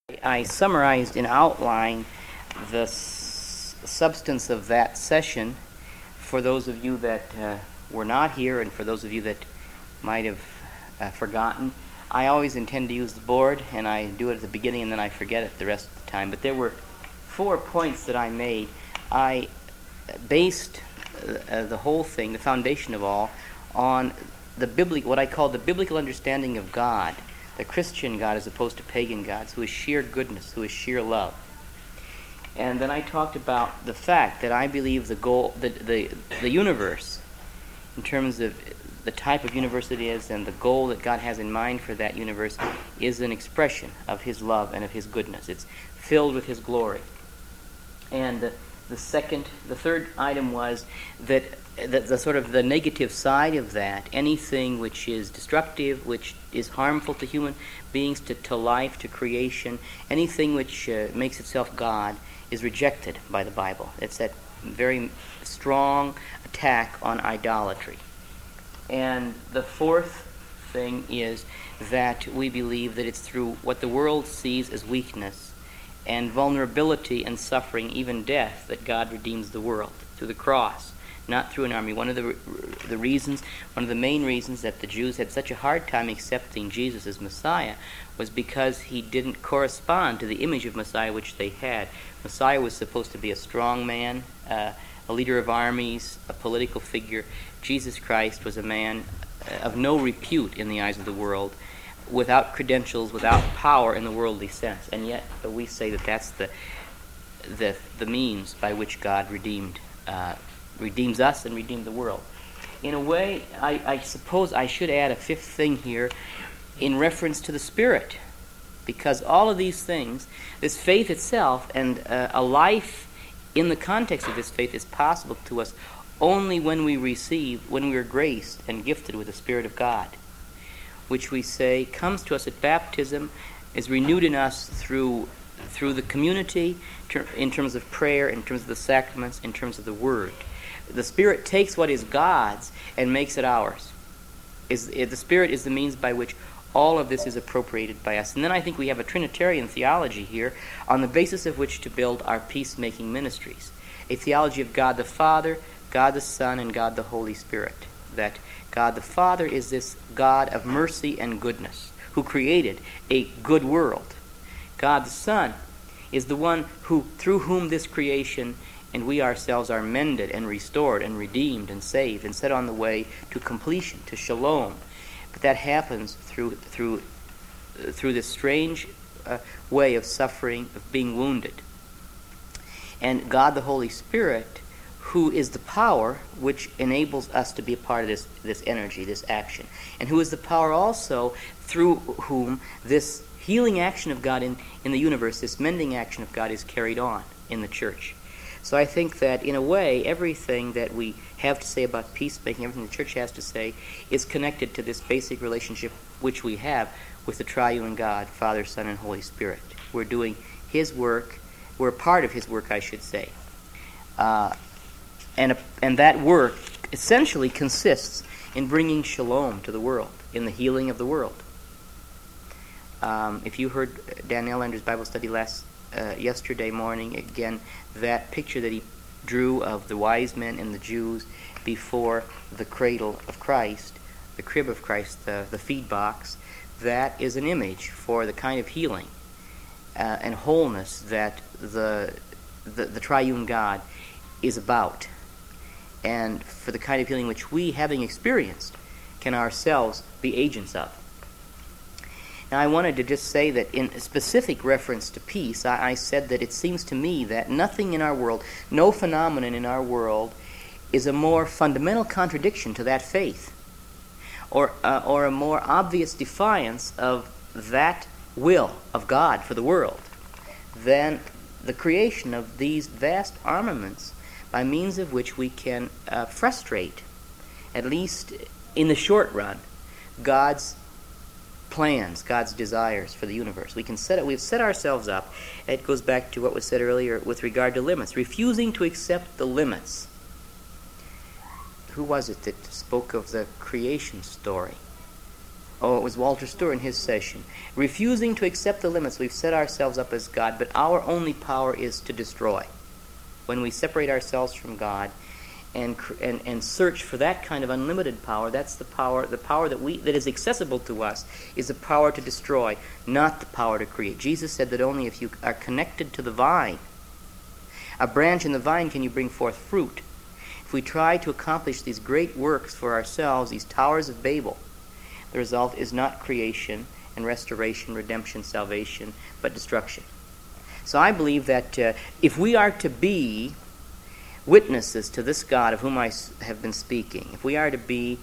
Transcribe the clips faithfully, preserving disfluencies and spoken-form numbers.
I summarized in outline the s- substance of that session for those of you that uh, were not here and for those of you that might have uh, forgotten. I always intend to use the board, and I do it at the beginning and then I forget it the rest of the time. But there were four points that I made. I based uh, the whole thing, the foundation of all, on the biblical, what I call the biblical understanding of God, the Christian God as opposed to pagan gods, who is sheer goodness, who is sheer love. And then I talked about the fact that I believe the goal, the the, the universe, in terms of the type of universe it is and the goal that God has in mind for that universe, is an expression of His love and of His goodness. It's filled with His glory. And the, the second, the third item was that the, the sort of the negative side of that, anything which is destructive, which is harmful to human beings, to, to life, to creation, anything which uh, makes itself God, is rejected by the Bible. It's that very strong attack on idolatry. And the fourth thing is that we believe that it's through what the world sees as weakness and vulnerability and suffering, even death, that God redeems the world, through the cross, not through an army. One of the the reasons, one of the main reasons that the Jews had such a hard time accepting Jesus as Messiah was because he didn't correspond to the image of Messiah which they had. Messiah was supposed to be a strong man, uh, a leader of armies, a political figure. Jesus Christ was a man of no repute in the eyes of the world, without credentials, without power in the worldly sense. And yet we say that that's the the, the means by which God redeemed uh, redeems us and redeemed the world. In a way, I, I suppose I should add a fifth thing here in reference to the Spirit, because all of these things, this faith itself and uh, a life in the context of this faith is possible to us only when we receive, when we are graced and gifted with the Spirit of God, which we say comes to us at baptism, is renewed in us through through the community, ter- in terms of prayer, in terms of the sacraments, in terms of the Word. The Spirit takes what is God's and makes it ours. Is the Spirit is the means by which all of this is appropriated by us. And then I think we have a Trinitarian theology here, on the basis of which to build our peacemaking ministries. A theology of God the Father, God the Son, and God the Holy Spirit. That God the Father is this God of mercy and goodness, who created a good world. God the Son is the one who, through whom this creation and we ourselves are mended and restored and redeemed and saved and set on the way to completion, to shalom. But that happens through through uh, through this strange uh, way of suffering, of being wounded. And God the Holy Spirit, who is the power which enables us to be a part of this, this energy, this action. And who is the power also through whom this healing action of God in, in the universe, this mending action of God, is carried on in the church. So I think that, in a way, everything that we have to say about peacemaking, everything the church has to say, is connected to this basic relationship which we have with the triune God, Father, Son, and Holy Spirit. We're doing His work. We're a part of His work, I should say. Uh, And, and that work essentially consists in bringing shalom to the world, in the healing of the world. Um, if you heard Dan Ellander's Bible study last uh, yesterday morning, again, that picture that he drew of the wise men and the Jews before the cradle of Christ, the crib of Christ, the, the feed box, that is an image for the kind of healing uh, and wholeness that the, the the triune God is about, and for the kind of healing which we, having experienced, can ourselves be agents of. Now, I wanted to just say that in specific reference to peace, I, I said that it seems to me that nothing in our world, no phenomenon in our world, is a more fundamental contradiction to that faith, or uh, or a more obvious defiance of that will of God for the world, than the creation of these vast armaments, by means of which we can uh, frustrate, at least in the short run, God's plans, God's desires for the universe. We can set it. We've set ourselves up. It goes back to what was said earlier with regard to limits, refusing to accept the limits. Who was it that spoke of the creation story? oh, it was Walter Sturr in his session, refusing to accept the limits we've set ourselves up as God, but our only power is to destroy. When we separate ourselves from God and and and search for that kind of unlimited power, that's the power, the power that we that is accessible to us is the power to destroy, not the power to create. Jesus said that only if you are connected to the vine, a branch in the vine, can you bring forth fruit. If we try to accomplish these great works for ourselves, these towers of Babel, the result is not creation and restoration, redemption, salvation, but destruction. So I believe that uh, if we are to be witnesses to this God of whom I have been speaking, if we are to be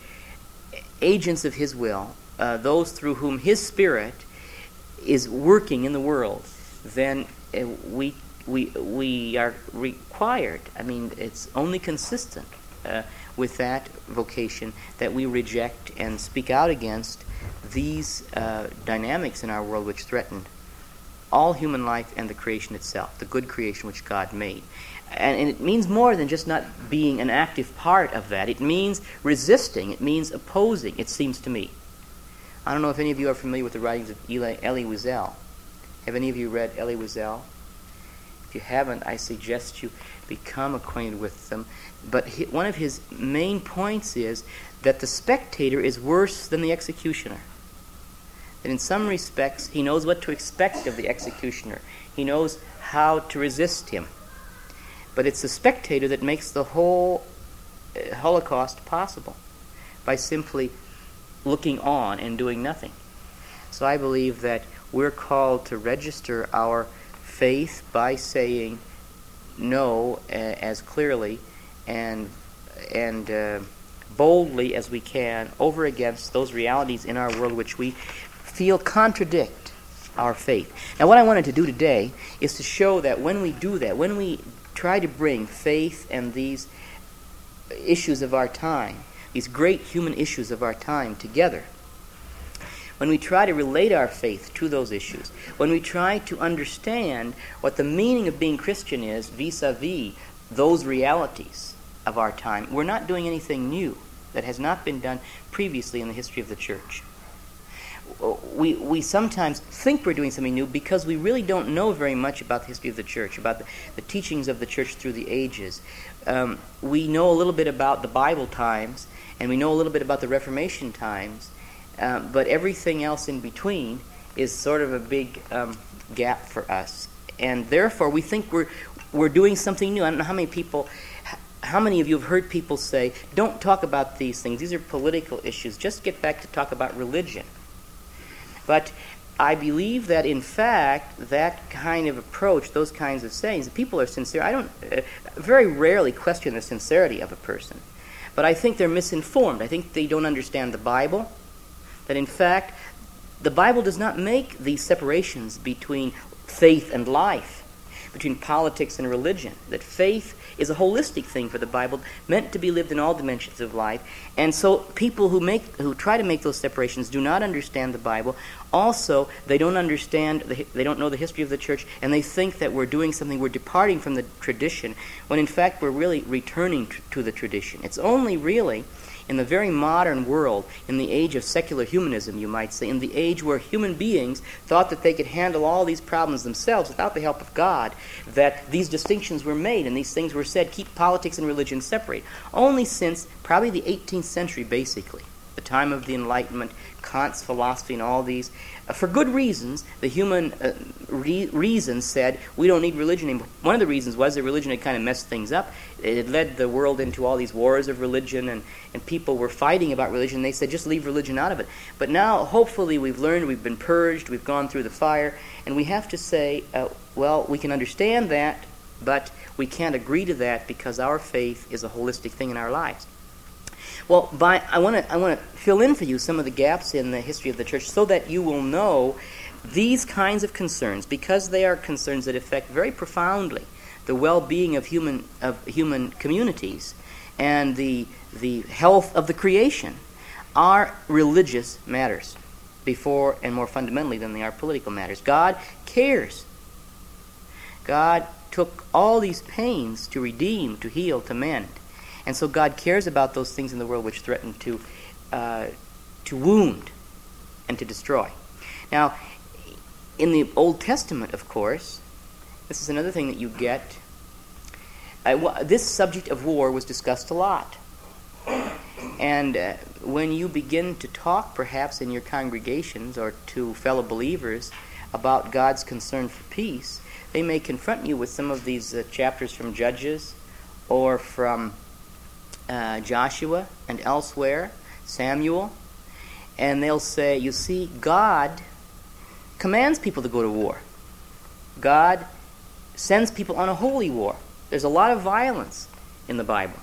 agents of His will, uh, those through whom His Spirit is working in the world, then uh, we we we are required. I mean, it's only consistent uh, with that vocation that we reject and speak out against these uh, dynamics in our world which threaten all human life and the creation itself, the good creation which God made. And, and it means more than just not being an active part of that. It means resisting. It means opposing, it seems to me. I don't know if any of you are familiar with the writings of Eli, Elie Wiesel. Have any of you read Elie Wiesel? If you haven't, I suggest you become acquainted with them. But he, one of his main points is that the spectator is worse than the executioner. That in some respects, he knows what to expect of the executioner. He knows how to resist him. But it's the spectator that makes the whole uh, Holocaust possible by simply looking on and doing nothing. So I believe that we're called to register our faith by saying no uh, as clearly and and uh, boldly as we can over against those realities in our world which we feel contradict our faith. Now, what I wanted to do today is to show that when we do that, when we try to bring faith and these issues of our time, these great human issues of our time together, when we try to relate our faith to those issues, when we try to understand what the meaning of being Christian is vis-a-vis those realities of our time, we're not doing anything new that has not been done previously in the history of the church. We we sometimes think we're doing something new because we really don't know very much about the history of the church, about the, the teachings of the church through the ages. Um, we know a little bit about the Bible times, and we know a little bit about the Reformation times, uh, but everything else in between is sort of a big um, gap for us. And therefore, we think we're we're doing something new. I don't know how many people... How many of you have heard people say, don't talk about these things, these are political issues, just get back to talk about religion. But I believe that, in fact, that kind of approach, those kinds of sayings, people are sincere. I don't uh, very rarely question the sincerity of a person. But I think they're misinformed. I think they don't understand the Bible. That, in fact, the Bible does not make these separations between faith and life, between politics and religion. That faith is a holistic thing for the Bible, meant to be lived in all dimensions of life. And so people who make who try to make those separations do not understand the Bible. Also, they don't understand, the, they don't know the history of the church, and they think that we're doing something, we're departing from the tradition, when in fact we're really returning t- to the tradition. It's only really in the very modern world, in the age of secular humanism, you might say, in the age where human beings thought that they could handle all these problems themselves without the help of God, that these distinctions were made and these things were said, keep politics and religion separate. Only since probably the eighteenth century, basically, the time of the Enlightenment, Kant's philosophy and all these, uh, for good reasons, the human uh, re- reason said, we don't need religion anymore. One of the reasons was that religion had kind of messed things up. It had led the world into all these wars of religion, and, and people were fighting about religion. They said, just leave religion out of it. But now, hopefully, we've learned, we've been purged, we've gone through the fire, and we have to say, uh, well, we can understand that, but we can't agree to that because our faith is a holistic thing in our lives. Well, by, I want to I want to fill in for you some of the gaps in the history of the church so that you will know these kinds of concerns, because they are concerns that affect very profoundly the well-being of human of human communities and the the health of the creation, are religious matters before and more fundamentally than they are political matters. God cares. God took all these pains to redeem, to heal, to mend. And so God cares about those things in the world which threaten to uh, to wound and to destroy. Now, in the Old Testament, of course, this is another thing that you get. Uh, w- this subject of war was discussed a lot. And uh, when you begin to talk, perhaps in your congregations or to fellow believers about God's concern for peace, they may confront you with some of these uh, chapters from Judges or from uh, Joshua and elsewhere, Samuel, and they'll say, you see, God commands people to go to war. God sends people on a holy war. There's a lot of violence in the Bible.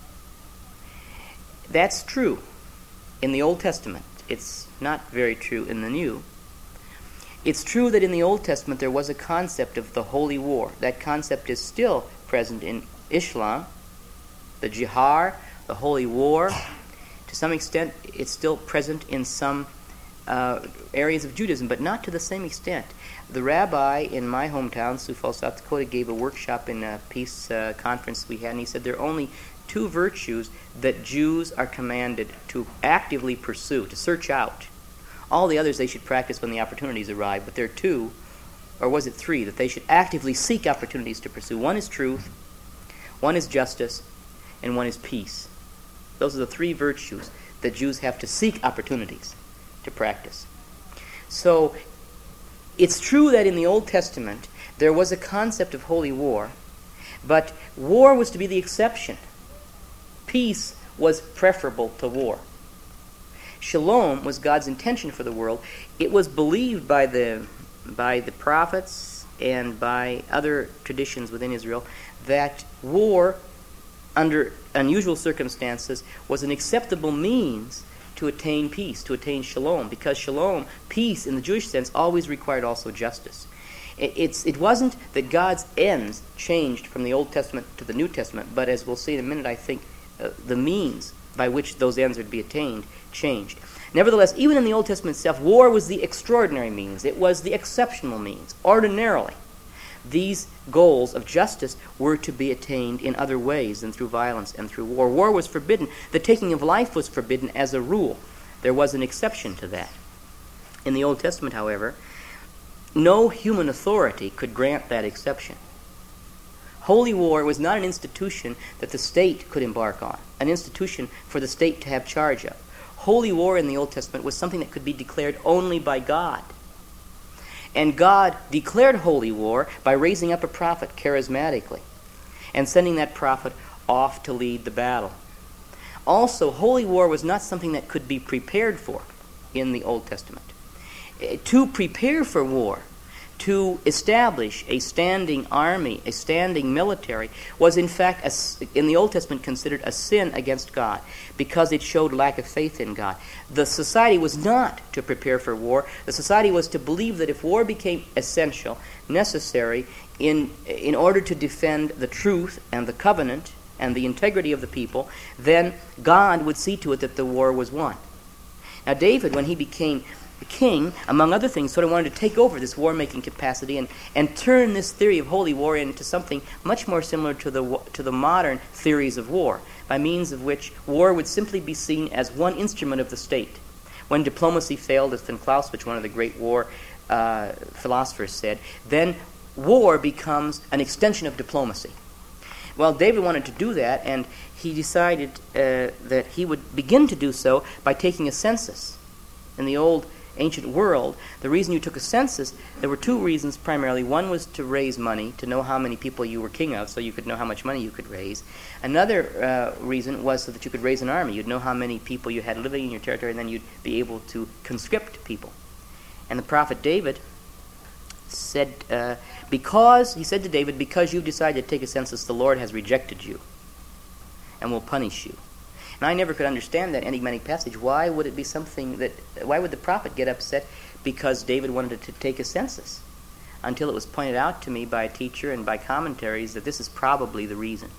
That's true in the Old Testament. It's not very true in the New. It's true that in the Old Testament there was a concept of the holy war. That concept is still present in Islam, the jihad, the holy war. To some extent, it's still present in some uh, areas of Judaism, but not to the same extent. The rabbi in my hometown, Sioux Falls, South Dakota, gave a workshop in a peace uh, conference we had, and he said there are only two virtues that Jews are commanded to actively pursue, to search out. All the others they should practice when the opportunities arrive, but there are two, or was it three, that they should actively seek opportunities to pursue. One is truth, one is justice, and one is peace. Those are the three virtues that Jews have to seek opportunities to practice. So, it's true that in the Old Testament there was a concept of holy war, but war was to be the exception. Peace was preferable to war. Shalom was God's intention for the world. It was believed by the by the prophets and by other traditions within Israel that war, under unusual circumstances, was an acceptable means to attain peace, to attain shalom, because shalom, peace in the Jewish sense, always required also justice. It, it's, it wasn't that God's ends changed from the Old Testament to the New Testament, but as we'll see in a minute, I think uh, the means by which those ends are to be attained changed. Nevertheless, even in the Old Testament itself, war was the extraordinary means. It was the exceptional means. Ordinarily, these goals of justice were to be attained in other ways than through violence and through war. War was forbidden. The taking of life was forbidden as a rule. There was an exception to that. In the Old Testament, however, no human authority could grant that exception. Holy war was not an institution that the state could embark on, an institution for the state to have charge of. Holy war in the Old Testament was something that could be declared only by God. And God declared holy war by raising up a prophet charismatically and sending that prophet off to lead the battle. Also, holy war was not something that could be prepared for in the Old Testament. To prepare for war, to establish a standing army, a standing military, was in fact, a, in the Old Testament, considered a sin against God because it showed lack of faith in God. The society was not to prepare for war. The society was to believe that if war became essential, necessary, in, in order to defend the truth and the covenant and the integrity of the people, then God would see to it that the war was won. Now, David, when he became the king, among other things, sort of wanted to take over this war-making capacity and, and turn this theory of holy war into something much more similar to the to the modern theories of war, by means of which war would simply be seen as one instrument of the state. When diplomacy failed, as von Clausewitz, one of the great war uh, philosophers, said, then war becomes an extension of diplomacy. Well, David wanted to do that, and he decided uh, that he would begin to do so by taking a census. In the old ancient world, the reason you took a census, there were two reasons primarily. One was to raise money, to know how many people you were king of, so you could know how much money you could raise. Another uh, reason was so that you could raise an army. You'd know how many people you had living in your territory, and then you'd be able to conscript people. And the prophet David said, uh, because, he said to David, because you've decided to take a census, the Lord has rejected you and will punish you. And I never could understand that enigmatic passage. Why would it be something that, why would the prophet get upset because David wanted to take a census? Until it was pointed out to me by a teacher and by commentaries that this is probably the reason.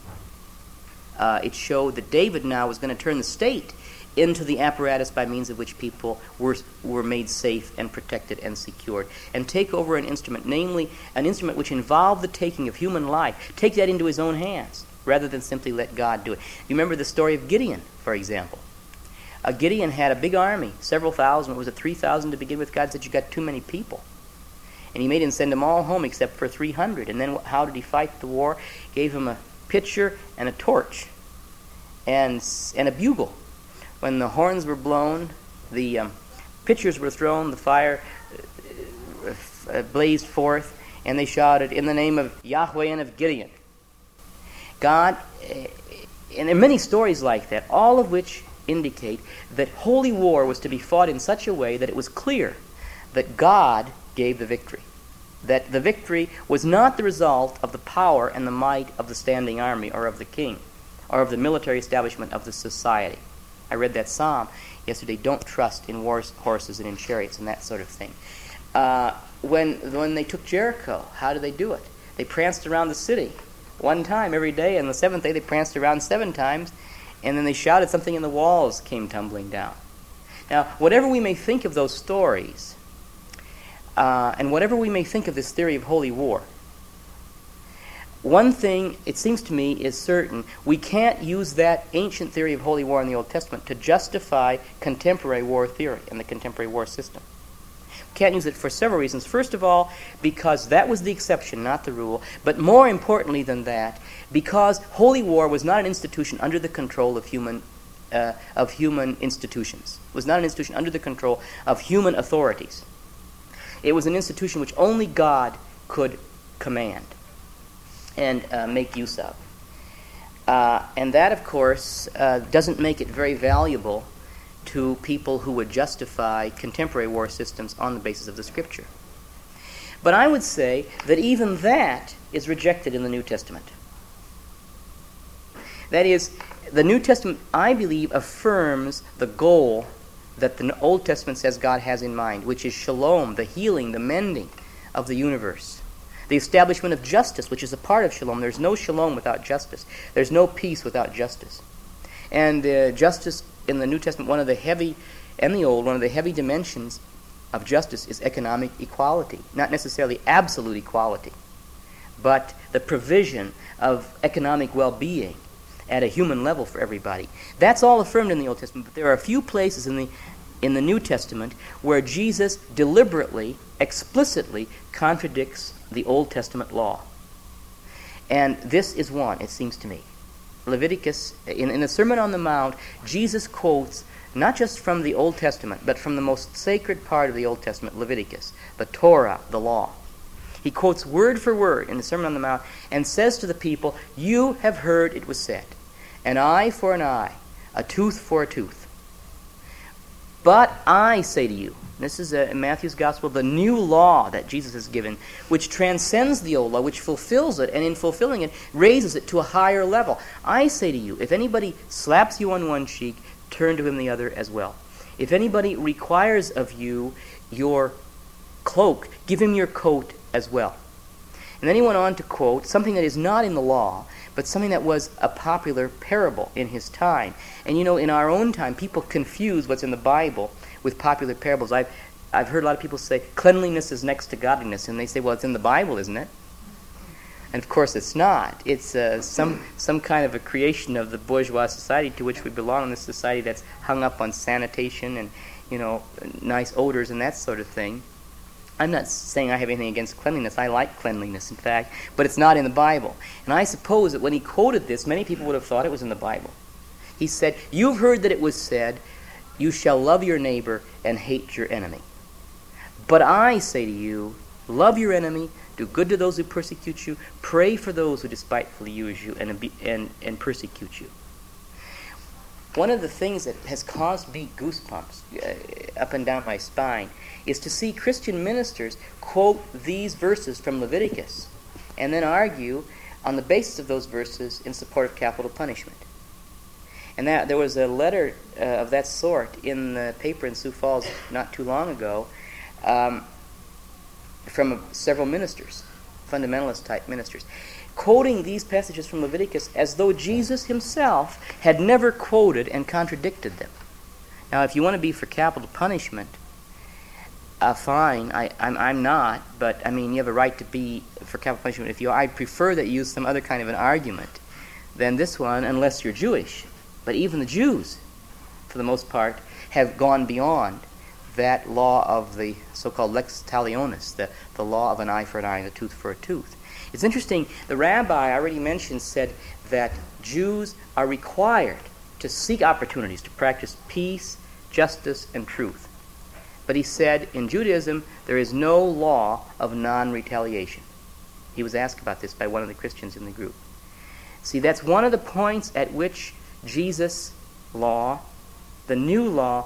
Uh, it showed that David now was going to turn the state into the apparatus by means of which people were were made safe and protected and secured, and take over an instrument, namely an instrument which involved the taking of human life, take that into his own hands, rather than simply let God do it. You remember the story of Gideon, for example. Uh, Gideon had a big army, several thousand. Was it three thousand to begin with? God said, you got too many people. And he made him send them all home except for three hundred. And then how did he fight the war? Gave him a pitcher and a torch and, and a bugle. When the horns were blown, the um, pitchers were thrown, the fire uh, blazed forth, and they shouted, in the name of Yahweh and of Gideon. God, uh, and there are many stories like that, all of which indicate that holy war was to be fought in such a way that it was clear that God gave the victory. That the victory was not the result of the power and the might of the standing army or of the king or of the military establishment of the society. I read that psalm yesterday, don't trust in wars, horses and in chariots and that sort of thing. Uh, when, when they took Jericho, how did they do it? They pranced around the city one time every day, and the seventh day they pranced around seven times, and then they shouted, something in the walls came tumbling down. Now, whatever we may think of those stories, uh, and whatever we may think of this theory of holy war, one thing, it seems to me, is certain. We can't use that ancient theory of holy war in the Old Testament to justify contemporary war theory and the contemporary war system. We can't use it for several reasons. First of all, because that was the exception, not the rule. But more importantly than that, because holy war was not an institution under the control of human uh, of human institutions. It was not an institution under the control of human authorities. It was an institution which only God could command and uh, make use of. Uh, and that, of course, uh, doesn't make it very valuable to people who would justify contemporary war systems on the basis of the Scripture. But I would say that even that is rejected in the New Testament. That is, the New Testament, I believe, affirms the goal that the Old Testament says God has in mind, which is shalom, the healing, the mending of the universe. The establishment of justice, which is a part of shalom. There's no shalom without justice. There's no peace without justice. And uh, justice in the New Testament, one of the heavy, and the Old, one of the heavy dimensions of justice is economic equality. Not necessarily absolute equality, but the provision of economic well-being at a human level for everybody. That's all affirmed in the Old Testament, but there are a few places in the in the New Testament where Jesus deliberately, explicitly contradicts the Old Testament law. And this is one, it seems to me. Leviticus, in, in the Sermon on the Mount, Jesus quotes not just from the Old Testament, but from the most sacred part of the Old Testament, Leviticus, the Torah, the law. He quotes word for word in the Sermon on the Mount and says to the people, you have heard it was said, an eye for an eye, a tooth for a tooth. But I say to you, this is uh, in Matthew's Gospel, the new law that Jesus has given, which transcends the old law, which fulfills it, and in fulfilling it, raises it to a higher level. I say to you, if anybody slaps you on one cheek, turn to him the other as well. If anybody requires of you your cloak, give him your coat as well. And then he went on to quote something that is not in the law, but something that was a popular parable in his time. And you know, in our own time, people confuse what's in the Bible with popular parables. I've, I've heard a lot of people say, cleanliness is next to godliness. And they say, well, it's in the Bible, isn't it? And of course it's not. It's uh, some, some kind of a creation of the bourgeois society to which we belong, in this society that's hung up on sanitation and, you know, nice odors and that sort of thing. I'm not saying I have anything against cleanliness. I like cleanliness, in fact, but it's not in the Bible. And I suppose that when he quoted this, many people would have thought it was in the Bible. He said, you've heard that it was said, you shall love your neighbor and hate your enemy. But I say to you, love your enemy, do good to those who persecute you, pray for those who despitefully use you and, and, and persecute you. One of the things that has caused me goosebumps uh, up and down my spine is to see Christian ministers quote these verses from Leviticus and then argue on the basis of those verses in support of capital punishment. And that there was a letter uh, of that sort in the paper in Sioux Falls not too long ago um, from uh, several ministers, fundamentalist-type ministers, quoting these passages from Leviticus as though Jesus himself had never quoted and contradicted them. Now, if you want to be for capital punishment, uh, fine. I, I'm, I'm not, but I mean, you have a right to be for capital punishment. If you, I'd prefer that you use some other kind of an argument than this one, unless you're Jewish. But even the Jews for the most part, have gone beyond that law of the so-called lex talionis, the, the law of an eye for an eye and a tooth for a tooth. It's interesting, the rabbi I already mentioned said that Jews are required to seek opportunities to practice peace, justice, and truth. But he said, in Judaism, there is no law of non-retaliation. He was asked about this by one of the Christians in the group. See, that's one of the points at which Jesus' law, the new law,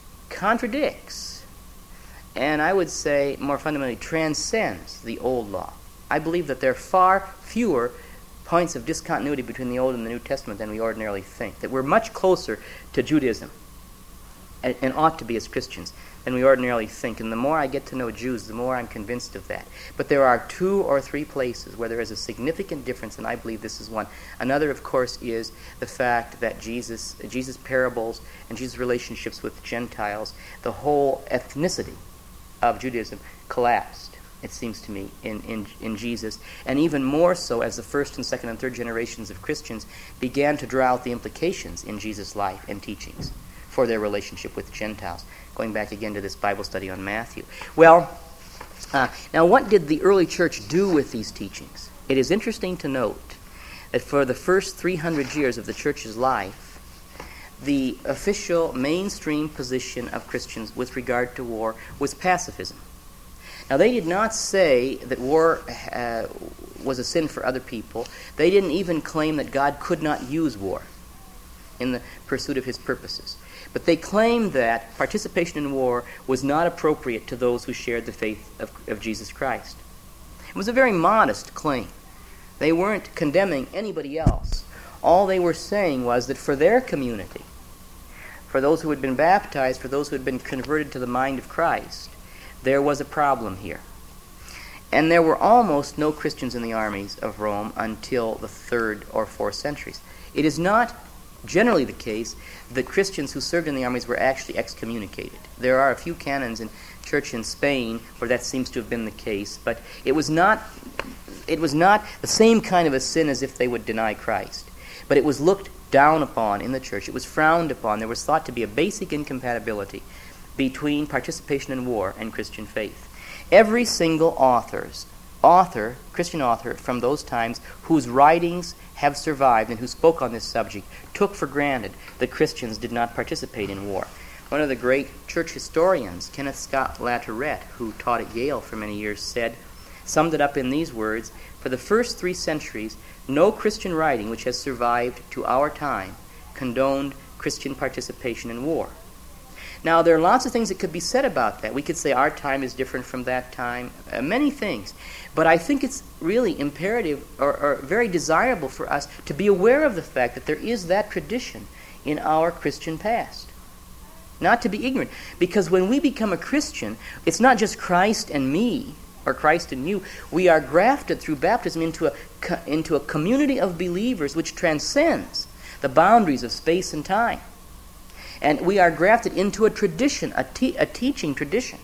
contradicts, and I would say more fundamentally transcends the old law. I believe that there are far fewer points of discontinuity between the Old and the New Testament than we ordinarily think, that we're much closer to Judaism, and, and ought to be as Christians, than we ordinarily think. And the more I get to know Jews, the more I'm convinced of that. But there are two or three places where there is a significant difference, and I believe this is one. Another, of course, is the fact that Jesus, Jesus' parables and Jesus' relationships with Gentiles, the whole ethnicity of Judaism collapsed, it seems to me, in, in, in Jesus. And even more so as the first and second and third generations of Christians began to draw out the implications in Jesus' life and teachings for their relationship with Gentiles. Going back again to this Bible study on Matthew. Well, uh, now what did the early church do with these teachings? It is interesting to note that for the first three hundred years of the church's life, the official mainstream position of Christians with regard to war was pacifism. Now, they did not say that war uh, was a sin for other people. They didn't even claim that God could not use war in the pursuit of his purposes. But they claimed that participation in war was not appropriate to those who shared the faith of, of Jesus Christ. It was a very modest claim. They weren't condemning anybody else. All they were saying was that for their community, for those who had been baptized, for those who had been converted to the mind of Christ, there was a problem here. And there were almost no Christians in the armies of Rome until the third or fourth centuries. It is not generally the case that Christians who served in the armies were actually excommunicated. There are a few canons in church in Spain where that seems to have been the case, but it was not it was not the same kind of a sin as if they would deny Christ. But it was looked down upon in the church. It was frowned upon. There was thought to be a basic incompatibility between participation in war and Christian faith. Every single author's author, Christian author from those times whose writings have survived and who spoke on this subject took for granted that Christians did not participate in war. One of the great church historians, Kenneth Scott Latourette, who taught at Yale for many years, said, summed it up in these words, for the first three centuries, no Christian writing which has survived to our time condoned Christian participation in war. Now, there are lots of things that could be said about that. We could say our time is different from that time, uh, many things. But I think it's really imperative or, or very desirable for us to be aware of the fact that there is that tradition in our Christian past. Not to be ignorant. Because when we become a Christian, it's not just Christ and me, or Christ and you. We are grafted through baptism into a, into a community of believers which transcends the boundaries of space and time. And we are grafted into a tradition, a, te- a teaching tradition.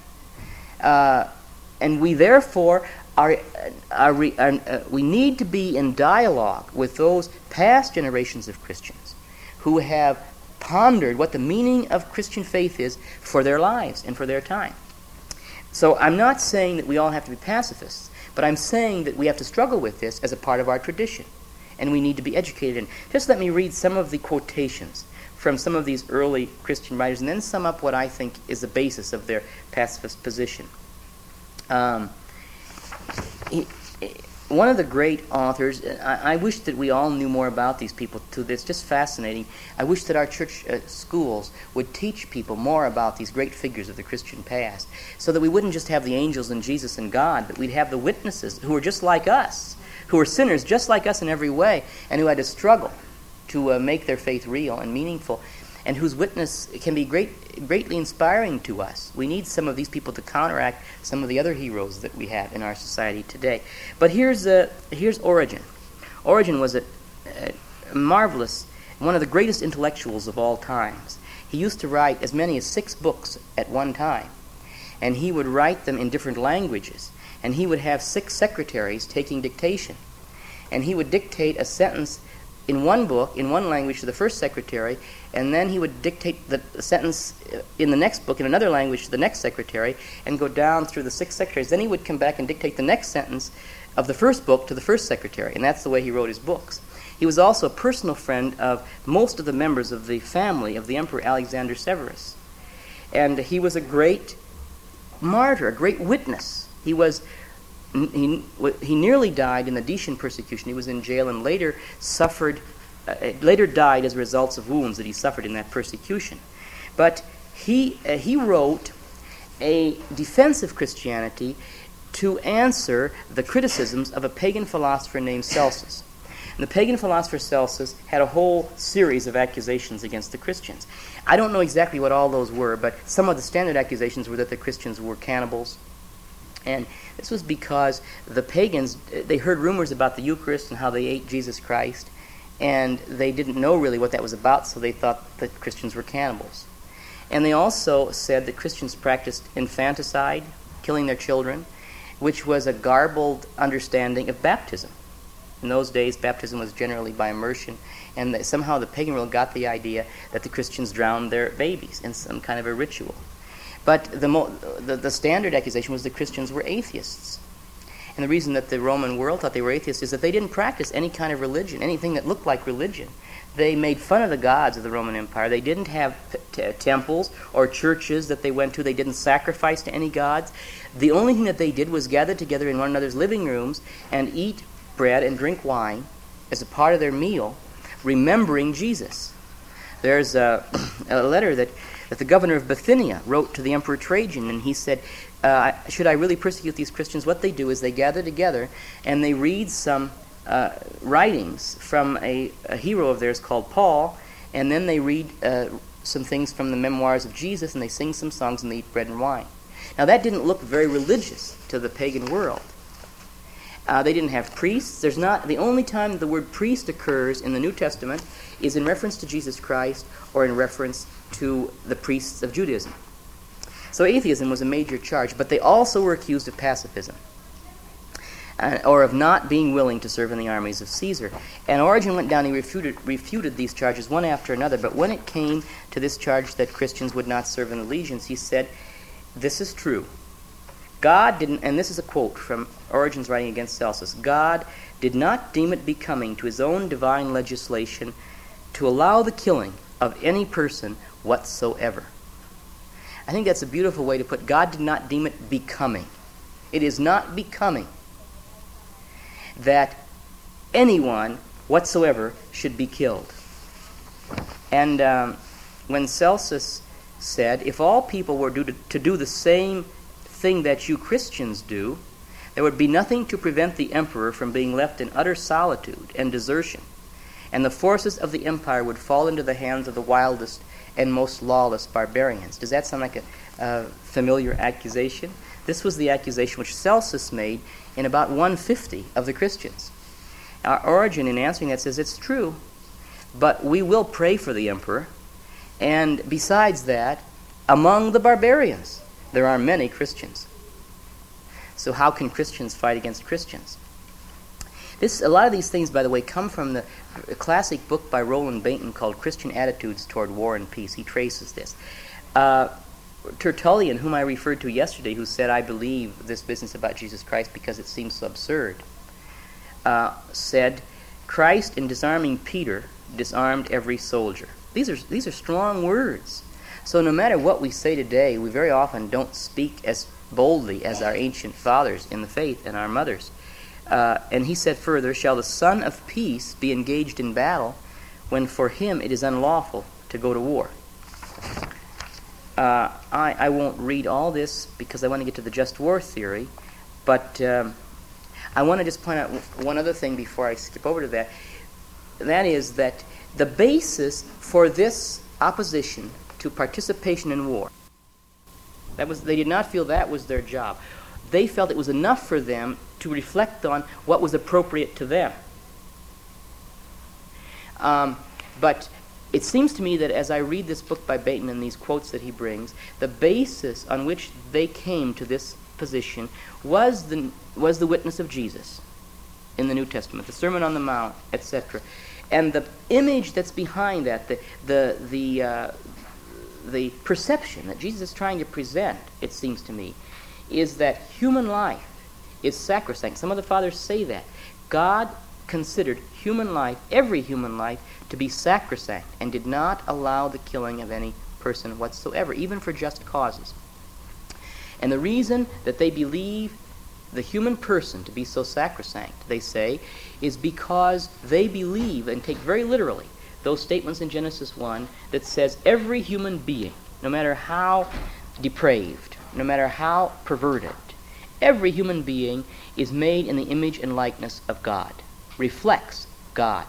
Uh, and we therefore are, are, re- are uh, we need to be in dialogue with those past generations of Christians who have pondered what the meaning of Christian faith is for their lives and for their time. So I'm not saying that we all have to be pacifists, but I'm saying that we have to struggle with this as a part of our tradition, and we need to be educated in. Just let me read some of the quotations from some of these early Christian writers, and then sum up what I think is the basis of their pacifist position. Um, he, one of the great authors, I, I wish that we all knew more about these people too. It's just fascinating. I wish that our church uh, schools would teach people more about these great figures of the Christian past, so that we wouldn't just have the angels and Jesus and God, but we'd have the witnesses who were just like us, who were sinners just like us in every way, and who had to struggle to uh, make their faith real and meaningful, and whose witness can be great, greatly inspiring to us. We need some of these people to counteract some of the other heroes that we have in our society today. But here's uh, here's Origen. Origen was a, a marvelous, one of the greatest intellectuals of all times. He used to write as many as six books at one time, and he would write them in different languages, and he would have six secretaries taking dictation, and he would dictate a sentence in one book, in one language, to the first secretary, and then he would dictate the sentence in the next book in another language to the next secretary, and go down through the six secretaries. Then he would come back and dictate the next sentence of the first book to the first secretary, and that's the way he wrote his books. He was also a personal friend of most of the members of the family of the Emperor Alexander Severus. And he was a great martyr, a great witness. He was he, he nearly died in the Decian persecution. He was in jail and later suffered, uh, later died as a result of wounds that he suffered in that persecution. But he uh, he wrote a defense of Christianity to answer the criticisms of a pagan philosopher named Celsus. And the pagan philosopher Celsus had a whole series of accusations against the Christians. I don't know exactly what all those were, but some of the standard accusations were that the Christians were cannibals. And this was because the pagans, they heard rumors about the Eucharist and how they ate Jesus Christ, and they didn't know really what that was about, so they thought that Christians were cannibals. And they also said that Christians practiced infanticide, killing their children, which was a garbled understanding of baptism. In those days, baptism was generally by immersion, and that somehow the pagan world got the idea that the Christians drowned their babies in some kind of a ritual. But the, mo- the, the standard accusation was the Christians were atheists. And the reason that the Roman world thought they were atheists is that they didn't practice any kind of religion, anything that looked like religion. They made fun of the gods of the Roman Empire. They didn't have t- temples or churches that they went to. They didn't sacrifice to any gods. The only thing that they did was gather together in one another's living rooms and eat bread and drink wine as a part of their meal, remembering Jesus. There's a, a letter that, that the governor of Bithynia wrote to the Emperor Trajan, and he said, uh, should I really persecute these Christians? What they do is they gather together and they read some uh, writings from a, a hero of theirs called Paul, and then they read uh, some things from the memoirs of Jesus, and they sing some songs and they eat bread and wine. Now that didn't look very religious to the pagan world. Uh, they didn't have priests. There's not the only time the word priest occurs in the New Testament is in reference to Jesus Christ or in reference to the priests of Judaism. So atheism was a major charge, but they also were accused of pacifism uh, or of not being willing to serve in the armies of Caesar. And Origen went down and he refuted, refuted these charges one after another, but when it came to this charge that Christians would not serve in the legions, he said, this is true. God didn't, and this is a quote from Origen's writing against Celsus, God did not deem it becoming to his own divine legislation to allow the killing of any person whatsoever. I think that's a beautiful way to put it. God did not deem it becoming. It is not becoming that anyone whatsoever should be killed. And um, when Celsus said, if all people were to, to do the same thing that you Christians do, there would be nothing to prevent the emperor from being left in utter solitude and desertion, and the forces of the empire would fall into the hands of the wildest and most lawless barbarians. Does that sound like a uh, familiar accusation? This was the accusation which Celsus made in about one fifty of the Christians. Our Origen, in answering that, says it's true, but we will pray for the emperor, and besides that, among the barbarians, there are many Christians. So how can Christians fight against Christians? This, a lot of these things, by the way, come from the classic book by Roland Bainton called Christian Attitudes Toward War and Peace. He traces this. Uh, Tertullian, whom I referred to yesterday, who said, I believe this business about Jesus Christ because it seems so absurd, uh, said, Christ, in disarming Peter, disarmed every soldier. These are, these are strong words. So no matter what we say today, we very often don't speak as boldly as our ancient fathers in the faith and our mothers. Uh, and he said further, shall the Son of Peace be engaged in battle when for him it is unlawful to go to war? Uh, I, I won't read all this because I want to get to the just war theory, but um, I want to just point out one other thing before I skip over to that. That is that the basis for this opposition to participation in war, that was, they did not feel that was their job. They felt it was enough for them to reflect on what was appropriate to them. Um, but it seems to me that as I read this book by Bainton and these quotes that he brings, the basis on which they came to this position was the, was the witness of Jesus in the New Testament, the Sermon on the Mount, et cetera. And the image that's behind that, the the the uh, the perception that Jesus is trying to present, it seems to me, is that human life is sacrosanct. Some of the fathers say that. God considered human life, every human life, to be sacrosanct and did not allow the killing of any person whatsoever, even for just causes. And the reason that they believe the human person to be so sacrosanct, they say, is because they believe and take very literally those statements in Genesis one that says every human being, no matter how depraved, no matter how perverted, every human being is made in the image and likeness of God, reflects God.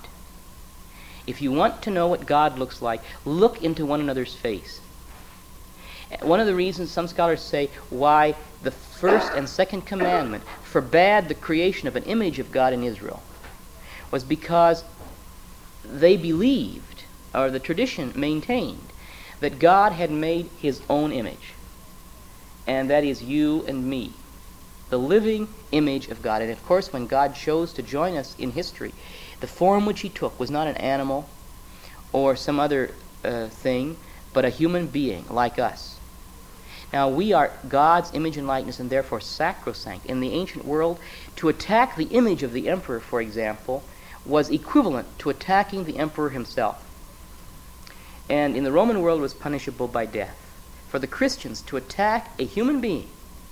If you want to know what God looks like, look into one another's face. One of the reasons some scholars say why the first and second commandment forbade the creation of an image of God in Israel was because they believed, or the tradition maintained, that God had made his own image. And that is you and me, the living image of God. And of course, when God chose to join us in history, the form which he took was not an animal or some other uh, thing, but a human being like us. Now, we are God's image and likeness and therefore sacrosanct. In the ancient world, to attack the image of the emperor, for example, was equivalent to attacking the emperor himself. And in the Roman world, it was punishable by death. For the Christians, to attack a human being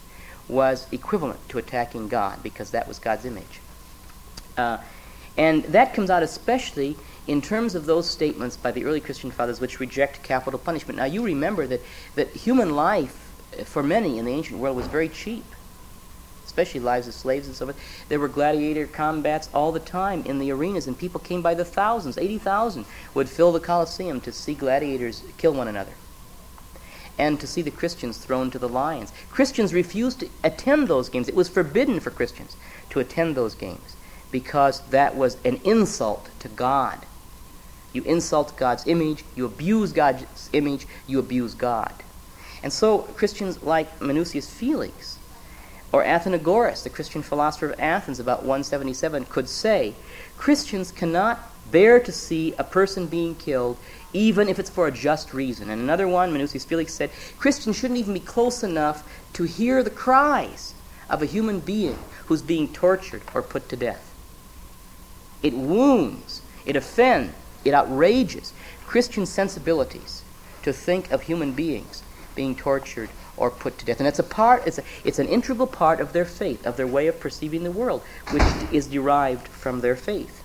was equivalent to attacking God, because that was God's image. Uh, and that comes out especially in terms of those statements by the early Christian fathers which reject capital punishment. Now, you remember that, that human life, for many in the ancient world, was very cheap, especially lives of slaves and so forth. There were gladiator combats all the time in the arenas, and people came by the thousands. eighty thousand would fill the Colosseum to see gladiators kill one another and to see the Christians thrown to the lions. Christians refused to attend those games. It was forbidden for Christians to attend those games because that was an insult to God. You insult God's image, you abuse God's image, you abuse God. And so Christians like Minucius Felix or Athenagoras, the Christian philosopher of Athens about one seventy-seven, could say, Christians cannot bear to see a person being killed even if it's for a just reason. And another one, Minucius Felix, said, Christians shouldn't even be close enough to hear the cries of a human being who's being tortured or put to death. It wounds, it offends, it outrages Christian sensibilities to think of human beings being tortured or put to death. And it's a part, it's, a, it's an integral part of their faith, of their way of perceiving the world, which is derived from their faith.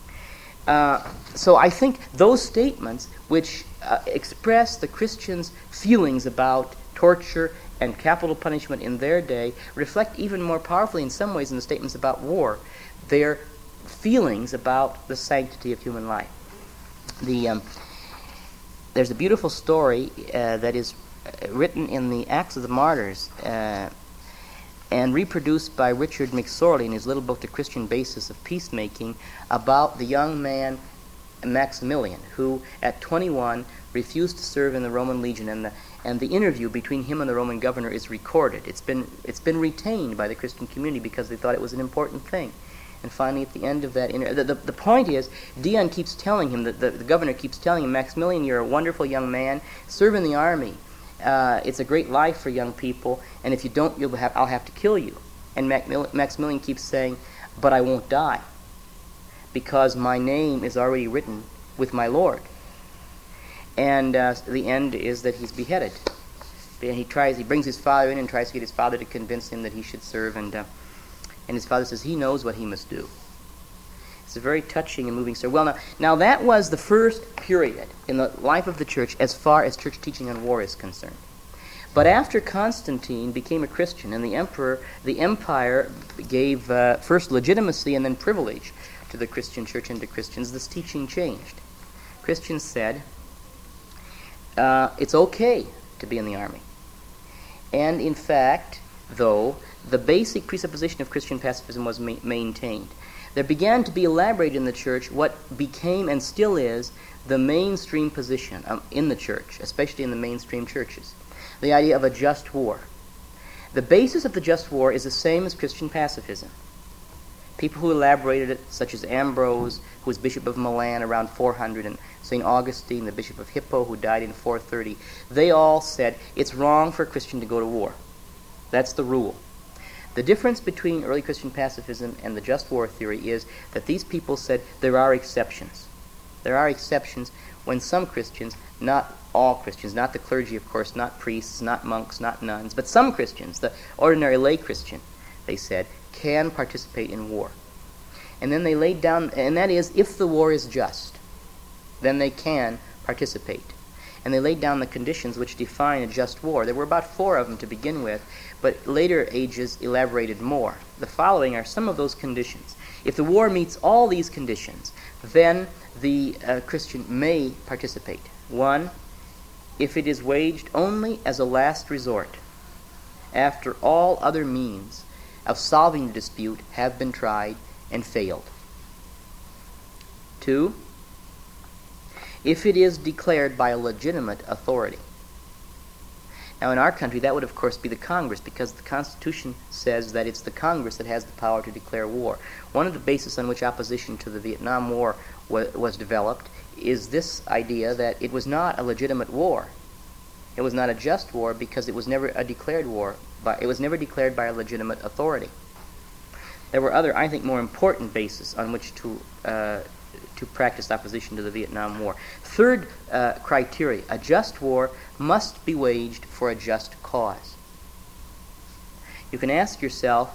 Uh, so I think those statements which uh, express the Christians' feelings about torture and capital punishment in their day reflect even more powerfully in some ways in the statements about war their feelings about the sanctity of human life. The um, there's a beautiful story uh, that is written in the Acts of the Martyrs uh, and reproduced by Richard McSorley in his little book, The Christian Basis of Peacemaking, about the young man Maximilian, who at twenty-one refused to serve in the Roman legion, and the and the interview between him and the Roman governor is recorded. It's been it's been retained by the Christian community because they thought it was an important thing. And finally, at the end of that interview, the, the, the point is, Dion keeps telling him, that the, the governor keeps telling him, Maximilian, you're a wonderful young man, serve in the army. Uh, it's a great life for young people, and if you don't, you'll have, I'll have to kill you. And Mac- Maximilian keeps saying, but I won't die, because my name is already written with my Lord. And uh, the end is that he's beheaded. And he tries, he brings his father in and tries to get his father to convince him that he should serve, and uh, and his father says he knows what he must do. It's a very touching and moving story. Well, now, now that was the first period in the life of the church as far as church teaching on war is concerned. But after Constantine became a Christian and the emperor, the empire gave uh, first legitimacy and then privilege to the Christian church and to Christians, this teaching changed. Christians said, uh, it's okay to be in the army. And in fact, though, the basic presupposition of Christian pacifism was ma- maintained. There began to be elaborated in the church what became and still is the mainstream position um, in the church, especially in the mainstream churches, the idea of a just war. The basis of the just war is the same as Christian pacifism. People who elaborated it, such as Ambrose, who was Bishop of Milan around four hundred, and Saint Augustine, the Bishop of Hippo, who died in four thirty, they all said it's wrong for a Christian to go to war. That's the rule. The difference between early Christian pacifism and the just war theory is that these people said there are exceptions. There are exceptions when some Christians, not all Christians, not the clergy, of course, not priests, not monks, not nuns, but some Christians, the ordinary lay Christian, they said, can participate in war. And then they laid down, and that is, if the war is just, then they can participate. And they laid down the conditions which define a just war. There were about four of them to begin with, but later ages elaborated more. The following are some of those conditions. If the war meets all these conditions, then the uh, Christian may participate. One, if it is waged only as a last resort, after all other means of solving the dispute have been tried and failed. Two, if it is declared by a legitimate authority. Now, in our country, that would, of course, be the Congress, because the Constitution says that it's the Congress that has the power to declare war. One of the bases on which opposition to the Vietnam War wa- was developed is this idea that it was not a legitimate war. It was not a just war because it was never a declared war. But it was never declared by a legitimate authority. There were other, I think, more important bases on which to uh, to practice opposition to the Vietnam War. Third uh, criteria, a just war must be waged for a just cause. You can ask yourself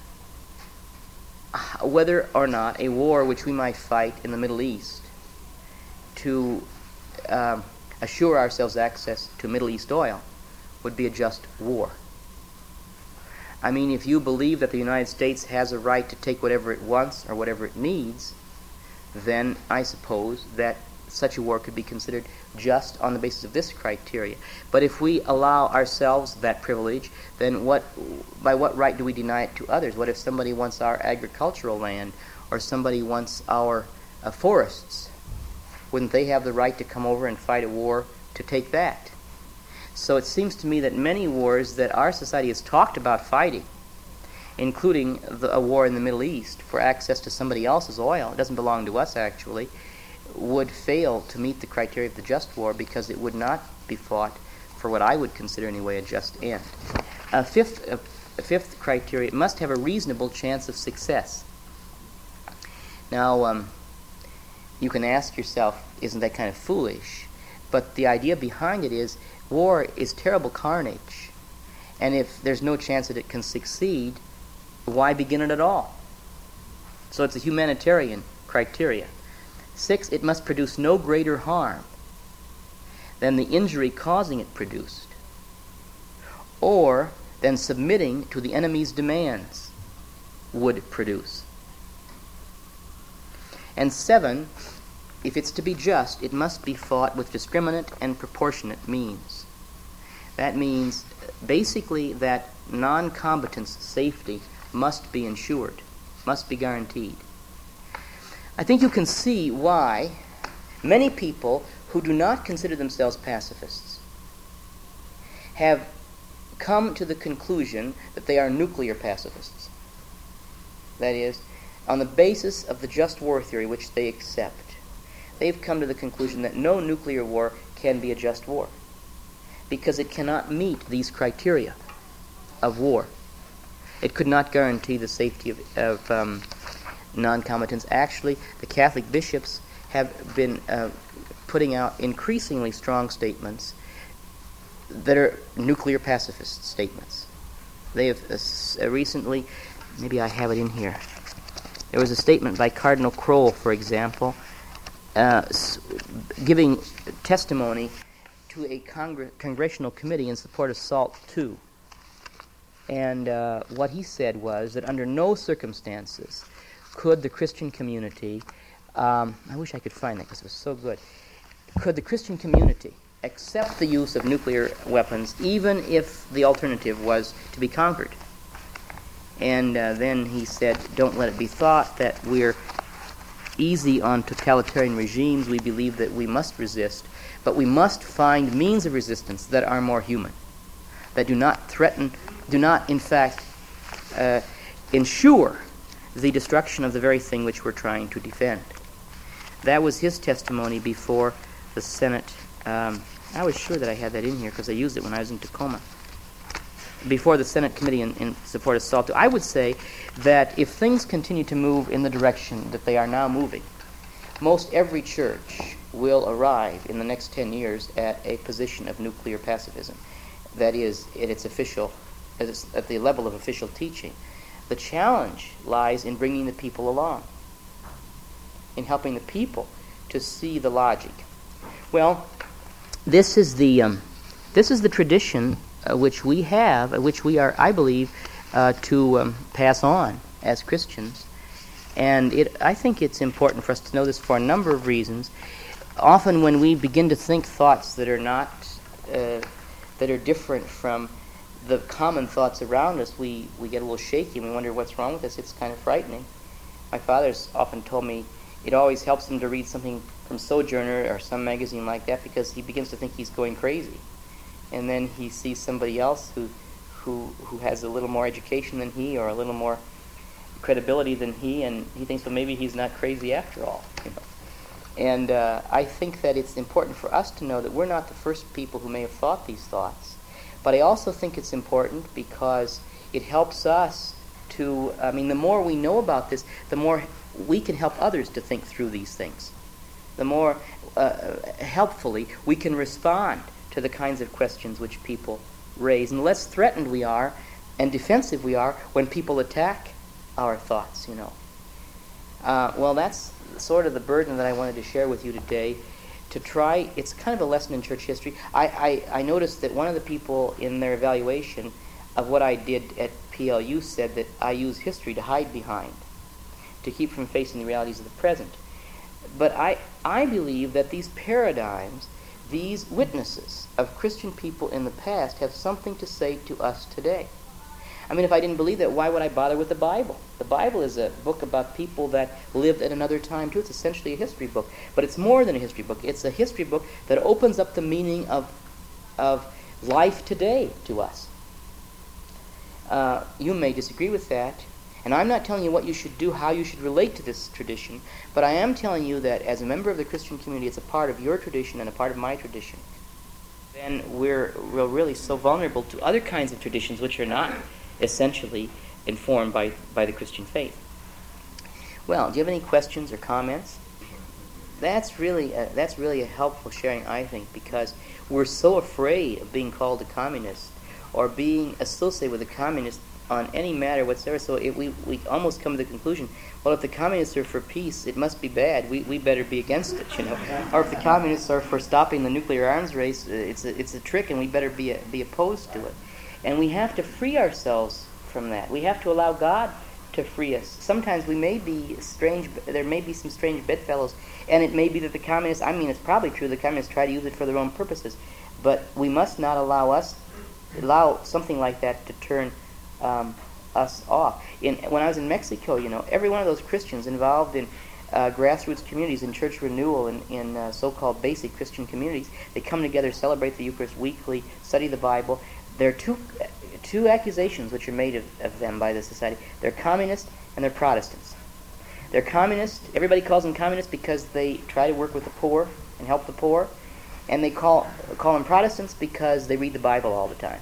whether or not a war which we might fight in the Middle East to um, assure ourselves access to Middle East oil would be a just war. I mean, if you believe that the United States has a right to take whatever it wants or whatever it needs, then I suppose that such a war could be considered just on the basis of this criteria. But if we allow ourselves that privilege, then what, by what right do we deny it to others? What if somebody wants our agricultural land or somebody wants our uh, forests? Wouldn't they have the right to come over and fight a war to take that? So it seems to me that many wars that our society has talked about fighting, including the, a war in the Middle East for access to somebody else's oil, it doesn't belong to us actually, would fail to meet the criteria of the just war because it would not be fought for what I would consider anyway a just end. A fifth, a, a fifth criteria, it must have a reasonable chance of success. Now, um, you can ask yourself, isn't that kind of foolish? But the idea behind it is war is terrible carnage, and if there's no chance that it can succeed, why begin it at all? So it's a humanitarian criteria. Six, it must produce no greater harm than the injury causing it produced, or than submitting to the enemy's demands would produce. And seven, if it's to be just, it must be fought with discriminate and proportionate means. That means basically that non-combatants' safety must be ensured, must be guaranteed. I think you can see why many people who do not consider themselves pacifists have come to the conclusion that they are nuclear pacifists. That is, on the basis of the just war theory which they accept, they've come to the conclusion that no nuclear war can be a just war because it cannot meet these criteria of war. It could not guarantee the safety of, of um, non-combatants. Actually, the Catholic bishops have been uh, putting out increasingly strong statements that are nuclear pacifist statements. They have uh, recently, maybe I have it in here, there was a statement by Cardinal Kroll, for example, uh, giving testimony to a congr- congressional committee in support of SALT two. And uh, what he said was that under no circumstances could the Christian community, um, I wish I could find that because it was so good, could the Christian community accept the use of nuclear weapons even if the alternative was to be conquered. And uh, then he said, don't let it be thought that we're easy on totalitarian regimes. We believe that we must resist, but we must find means of resistance that are more human, that do not threaten, do not, in fact, uh, ensure the destruction of the very thing which we're trying to defend. That was his testimony before the Senate. Um, I was sure that I had that in here because I used it when I was in Tacoma. Before the Senate Committee in, in support of SALT. I would say that if things continue to move in the direction that they are now moving, most every church will arrive in the next ten years at a position of nuclear pacifism. That is, at its official, at, its, at the level of official teaching. The challenge lies in bringing the people along, in helping the people to see the logic. Well, this is the um, this is the tradition uh, which we have, uh, which we are, I believe, uh, to um, pass on as Christians. And it, I think it's important for us to know this for a number of reasons. Often, when we begin to think thoughts that are not uh, that are different from the common thoughts around us, we, we get a little shaky and we wonder what's wrong with us. It's kind of frightening. My father's often told me it always helps him to read something from Sojourner or some magazine like that because he begins to think he's going crazy. And then he sees somebody else who who who has a little more education than he or a little more credibility than he, and he thinks, well, maybe he's not crazy after all. You know? And uh, I think that it's important for us to know that we're not the first people who may have thought these thoughts. But I also think it's important because it helps us to, I mean, the more we know about this, the more we can help others to think through these things. The more uh, helpfully we can respond to the kinds of questions which people raise. And the less threatened we are and defensive we are when people attack our thoughts, you know. Uh, well, that's sort of the burden that I wanted to share with you today. To try, it's kind of a lesson in church history. I, I, I noticed that one of the people in their evaluation of what I did at P L U said that I use history to hide behind, to keep from facing the realities of the present. But I, I believe that these paradigms, these witnesses of Christian people in the past have something to say to us today. I mean, if I didn't believe that, why would I bother with the Bible? The Bible is a book about people that lived at another time, too. It's essentially a history book. But it's more than a history book. It's a history book that opens up the meaning of, of life today to us. Uh, you may disagree with that. And I'm not telling you what you should do, how you should relate to this tradition. But I am telling you that as a member of the Christian community, it's a part of your tradition and a part of my tradition. Then we're, we're really so vulnerable to other kinds of traditions which are not essentially informed by, by the Christian faith. Well, do you have any questions or comments? That's really a, that's really a helpful sharing, I think, because we're so afraid of being called a communist or being associated with a communist on any matter whatsoever. So it, we, we almost come to the conclusion, well, if the communists are for peace, it must be bad. We we better be against it, you know. Or if the communists are for stopping the nuclear arms race, it's a, it's a trick, and we better be a, be opposed to it. And we have to free ourselves from that. We have to allow God to free us. Sometimes we may be strange, there may be some strange bedfellows, and it may be that the communists, I mean, it's probably true, the communists try to use it for their own purposes, but we must not allow us, allow something like that to turn um, us off. In, when I was in Mexico, you know, every one of those Christians involved in uh, grassroots communities, in church renewal, in, in uh, so-called basic Christian communities, they come together, celebrate the Eucharist weekly, study the Bible. There are two two accusations which are made of, of them by the society. They're communist and they're Protestants. They're communist. Everybody calls them communists because they try to work with the poor and help the poor. And they call call them Protestants because they read the Bible all the time.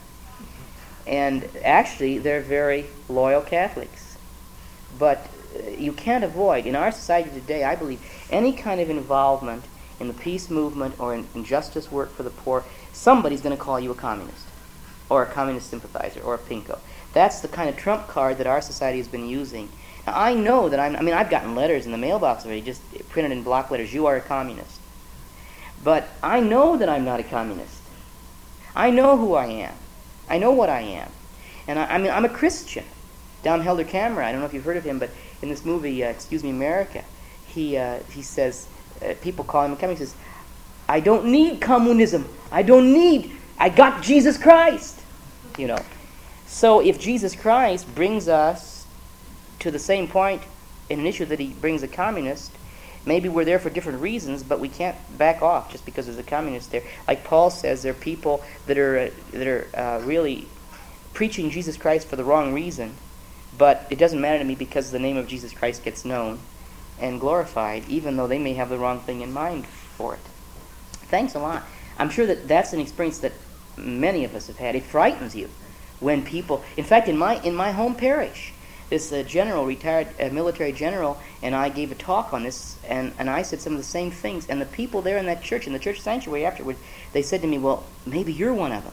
And actually, they're very loyal Catholics. But you can't avoid, in our society today, I believe, any kind of involvement in the peace movement or in, in justice work for the poor, somebody's going to call you a communist, or a communist sympathizer, or a pinko. That's the kind of trump card that our society has been using. Now, I know that I'm, I mean, I've gotten letters in the mailbox already, just printed in block letters, you are a communist. But I know that I'm not a communist. I know who I am. I know what I am. And I, I mean, I'm a Christian. Dom Helder Camera, I don't know if you've heard of him, but in this movie, uh, Excuse Me, America, he uh, he says, uh, people call him a communist, he says, I don't need communism. I don't need, I got Jesus Christ. You know, so if Jesus Christ brings us to the same point in an issue that he brings a communist, maybe we're there for different reasons, but we can't back off just because there's a communist there. Like Paul says, there are people that are uh, that are uh, really preaching Jesus Christ for the wrong reason, But it doesn't matter to me because the name of Jesus Christ gets known and glorified, even though they may have the wrong thing in mind for it. Thanks a lot. I'm sure that that's an experience that many of us have had. It frightens you when people... In fact, in my in my home parish, this uh, general, retired uh, military general, and I gave a talk on this, and, and I said some of the same things. And the people there in that church, in the church sanctuary afterward, they said to me, well, maybe you're one of them.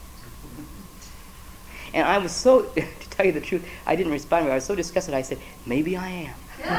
And I was so, to tell you the truth, I didn't respond. I was so disgusted, I said, maybe I am.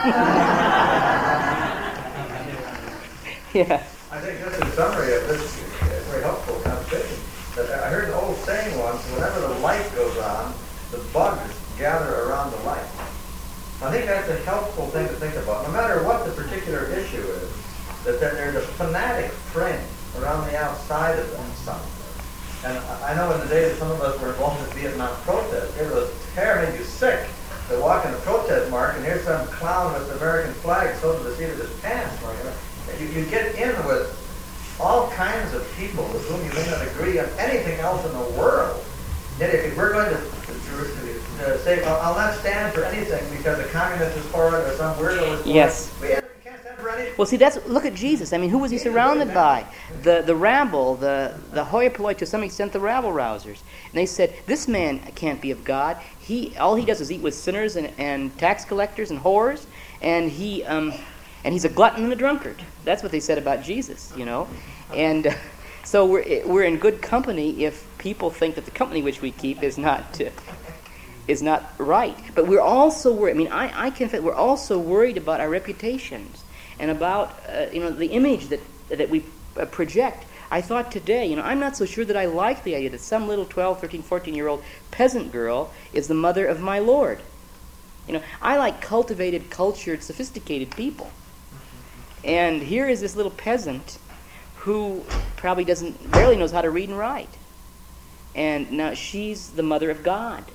Yeah. I think just in summary of this very helpful conversation, that I heard an old saying once, whenever the light goes on, the bugs gather around the light. I think that's a helpful thing to think about. No matter what the particular issue is, that, that there's a fanatic fringe around the outside of that something. And I know in the days that some of us were involved in Vietnam protests, it was hair made you sick to walk in a protest march and here's some clown with the American flag sewed to the seat of his pants. You, you get in with all kinds of people with whom you may not agree on anything else in the world. Yet if we're going to, to, to say, well, I'll not stand for anything because a communist is for it or some weirdo is for yes. it. Yes. Well, see, that's look at Jesus. I mean, who was he surrounded by? The the rabble, the the hoi polloi, to some extent, the rabble rousers. And they said, this man can't be of God. He all he does is eat with sinners and, and tax collectors and whores, and he um and he's a glutton and a drunkard. That's what they said about Jesus, you know. And uh, so we're we're in good company if people think that the company which we keep is not uh, is not right. But we're also worried. I mean, I I confess we're also worried about our reputations. And about uh, you know the image that that we uh, project. I thought today, you know, I'm not so sure that I like the idea that some little twelve, thirteen, fourteen-year-old peasant girl is the mother of my Lord. You know, I like cultivated, cultured, sophisticated people. And here is this little peasant who probably doesn't, barely knows how to read and write. And now she's the mother of God.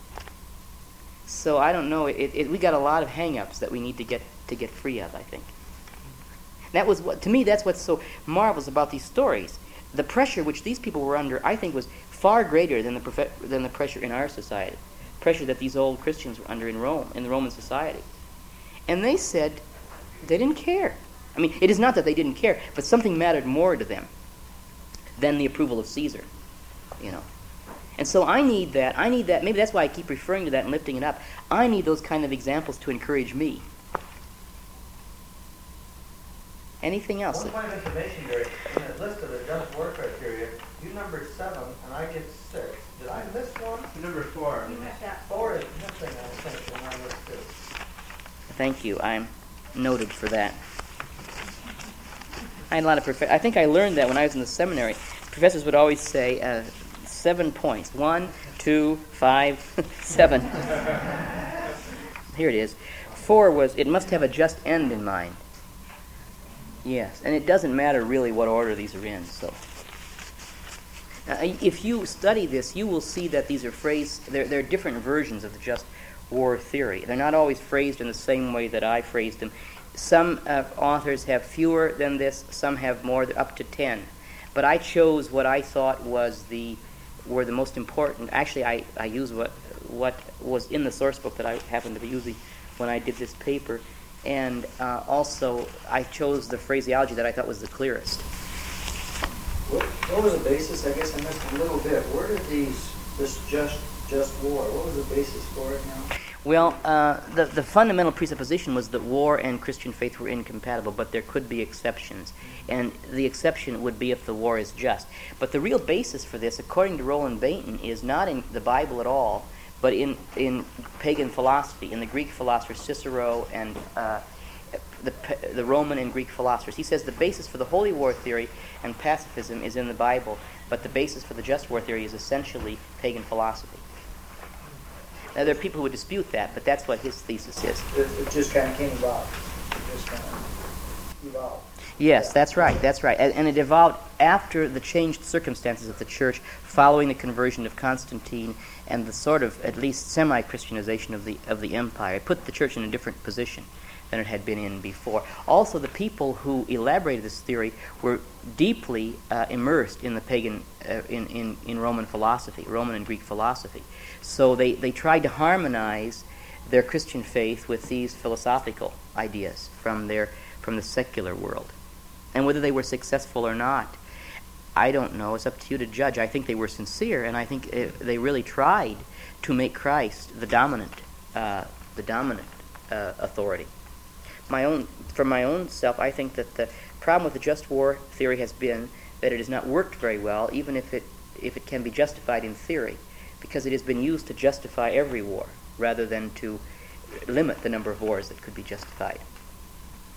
So I don't know. It, it, we got a lot of hang-ups that we need to get to get free of, I think. That was what, to me, that's what's so marvelous about these stories. The pressure which these people were under, I think, was far greater than the profe- than the pressure in our society. Pressure that these old Christians were under in Rome, in the Roman society. And they said they didn't care. I mean, it is not that they didn't care, but something mattered more to them than the approval of Caesar, you know. And so I need that. I need that. Maybe that's why I keep referring to that and lifting it up. I need those kind of examples to encourage me. Anything else? One point of information, Gary. In the list of the just war criteria, you numbered seven, and I get six. Did I miss one? Number four. You have that. Four is missing, I think, in my list too. Thank you. I'm noted for that. I had a lot of prof- I think I learned that when I was in the seminary. Professors would always say uh, seven points. One, two, five, seven. Here it is. Four was, it must have a just end in mind. Yes, and it doesn't matter really what order these are in. So, uh, if you study this, you will see that these are phrased. They're, they're different versions of the just war theory. They're not always phrased in the same way that I phrased them. Some uh, authors have fewer than this. Some have more, up to ten. But I chose what I thought was the were the most important. Actually, I I used what what was in the source book that I happened to be using when I did this paper. And uh, also, I chose the phraseology that I thought was the clearest. What, what was the basis? I guess I missed a little bit. Where did these this just just war? What was the basis for it now? Well, uh, the the fundamental presupposition was that war and Christian faith were incompatible, but there could be exceptions, and the exception would be if the war is just. But the real basis for this, according to Roland Bainton, is not in the Bible at all, but in, in pagan philosophy, in the Greek philosophers Cicero and uh, the the Roman and Greek philosophers. He says the basis for the holy war theory and pacifism is in the Bible, but the basis for the just war theory is essentially pagan philosophy. Now, there are people who would dispute that, but that's what his thesis is. It, it just kind of came about. It just kind of evolved. Yes, that's right, that's right. And, and it evolved after the changed circumstances of the church following the conversion of Constantine and the sort of, at least, semi-Christianization of the of the empire. It put the church in a different position than it had been in before. Also, the people who elaborated this theory were deeply uh, immersed in the pagan, uh, in, in, in Roman philosophy, Roman and Greek philosophy. So they, they tried to harmonize their Christian faith with these philosophical ideas from their from the secular world. And whether they were successful or not, I don't know. It's up to you to judge. I think they were sincere, and I think it, they really tried to make Christ the dominant, uh, the dominant uh, authority. My own, for my own self, I think that the problem with the just war theory has been that it has not worked very well, even if it if it can be justified in theory, because it has been used to justify every war rather than to limit the number of wars that could be justified.